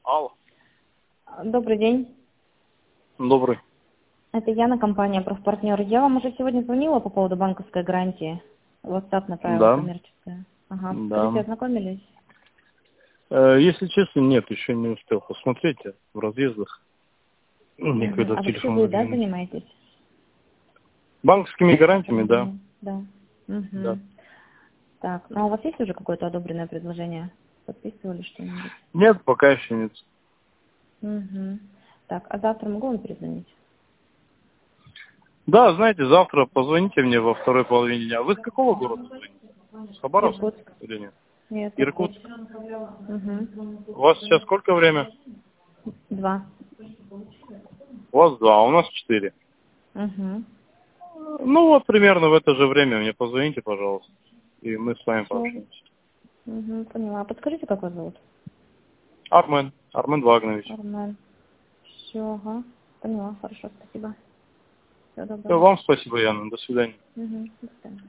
Алло. Добрый день. Добрый. Это Яна, компания «Профпартнер». Я вам уже сегодня звонила по поводу банковской гарантии. WhatsApp направила Да. коммерческая. Ага. Да. Скажите, ознакомились? Если честно, нет, еще не успел посмотреть. Я в разъездах. Некогда А в вообще телефон вы, да, заглянуть. занимаетесь? Банковскими гарантиями, да. Да. Да. Так, ну а у вас есть уже какое-то одобренное предложение? Подписывали что-нибудь? Нет, пока еще нет. Так, а завтра могу вам перезвонить? Да, знаете, завтра позвоните мне во второй половине дня. Вы с какого города звоните? С Хабаровска Иркутск. или нет? Нет, Иркутск. Иркутск. У вас сейчас сколько время? 2. У вас 2, а у нас 4. Ну вот примерно в это же время мне позвоните, пожалуйста. И мы с вами Все. пообщаемся. Поняла. А подскажите, как вас зовут? Армен. Армен Вагнович. Армен. Все, ага. Поняла, хорошо, спасибо. Всего Все, доброго. вам спасибо, Яна. До свидания. До свидания.